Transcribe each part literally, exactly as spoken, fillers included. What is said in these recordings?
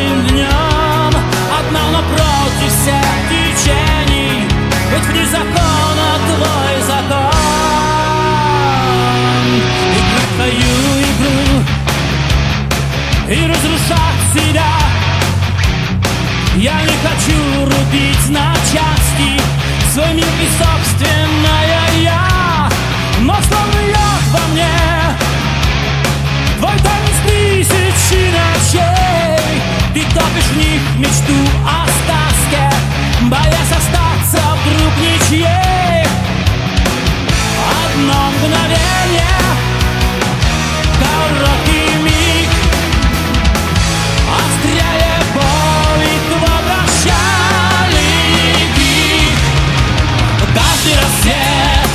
каждым днем одна напротив всех течений, ведь вне закона твой закон. Играть твою игру и разрушать себя я не хочу, рубить на части свой мир и собственное я. Но словно лед во мне твой танец тысячи ночей. Ты топишь в них мечту о сказке, боясь остаться вдруг ничьей. Одно мгновение, короткий миг, острее боли твой прощальный крик. Каждый рассвет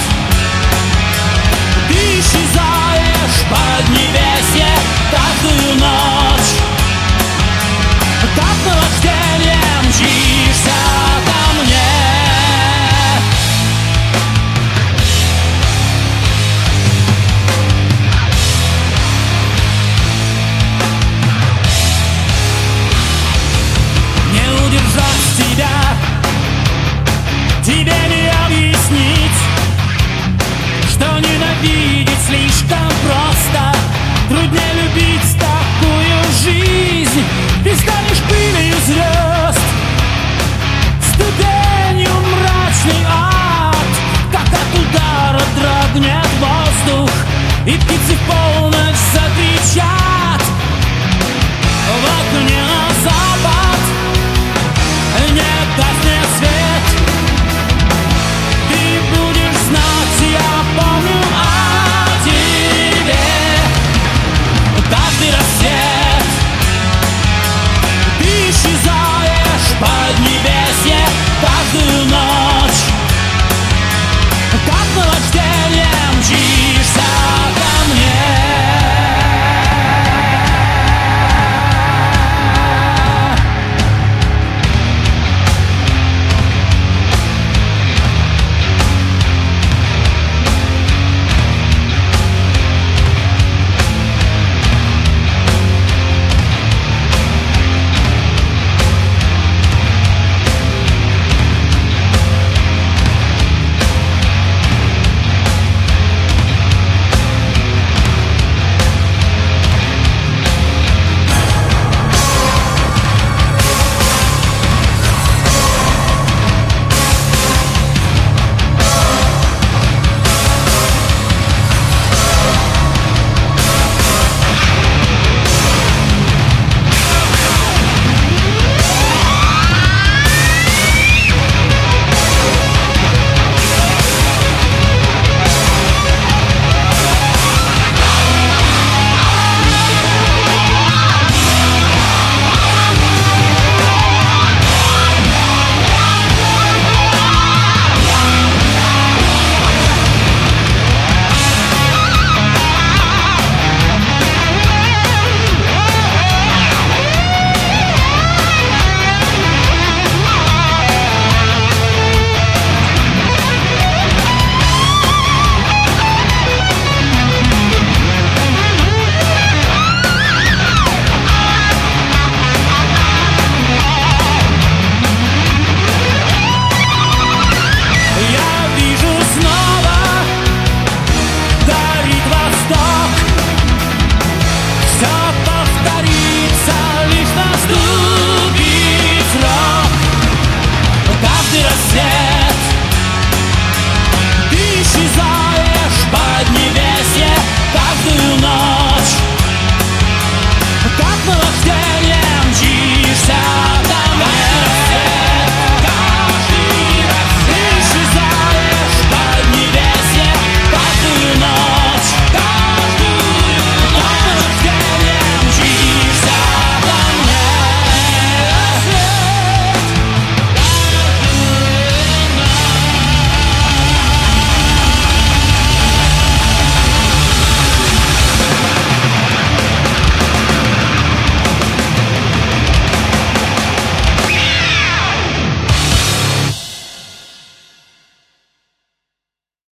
ты исчезаешь под небесье, каждую ночь как наваждение мчишься ко мне. Не удержать тебя, тебе не объяснить, что ненавидеть слишком просто, труднее любить.